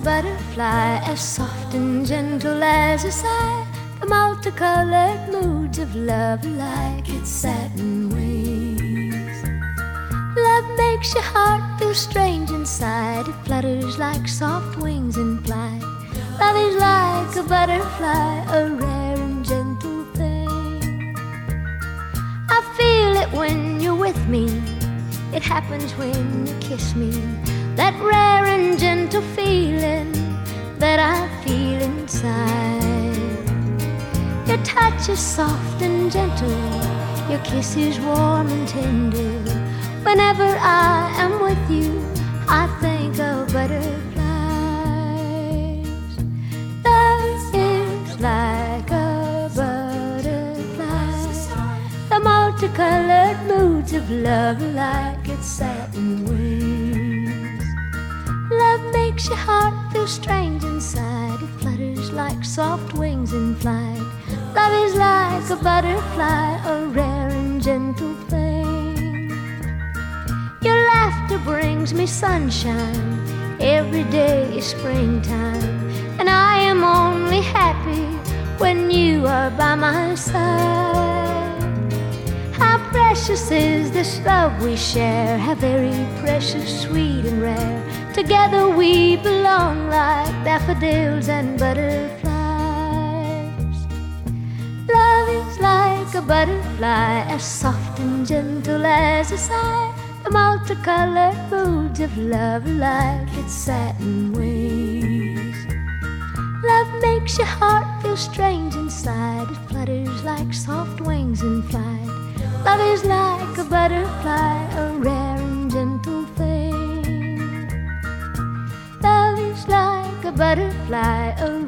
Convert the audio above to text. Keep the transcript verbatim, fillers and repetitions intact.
butterfly, as soft and gentle as a sigh. The multicolored moods of love are like its satin wings. Love makes your heart feel strange inside. It flutters like soft wings in flight. Love is like a butterfly, a rare and gentle thing. I feel it when you're with me. It happens when you kiss me. That rare and gentle feeling that I feel inside. Your touch is soft and gentle. Your kiss is warm and tender. Whenever I am with you, I think of butterflies. Love is like a butterfly. The multicolored moods of love are like its satin wings. Love makes your heart feel strange inside. It flutters like soft wings in flight. Love is like a butterfly, a rare and gentle thing. Your laughter brings me sunshine. Every day is springtime. And I am only happy when you are by my side. How precious is this love we share. How very precious, sweet and rare. Together we belong like daffodils and butterflies. Love is like a butterfly, as soft and gentle as a sigh. The multicolored moods of love are like its satin wings. Love makes your heart feel strange inside. It flutters like soft wings in flight. Love is like a butterfly, a rare and gentle thing. Love is like a butterfly, a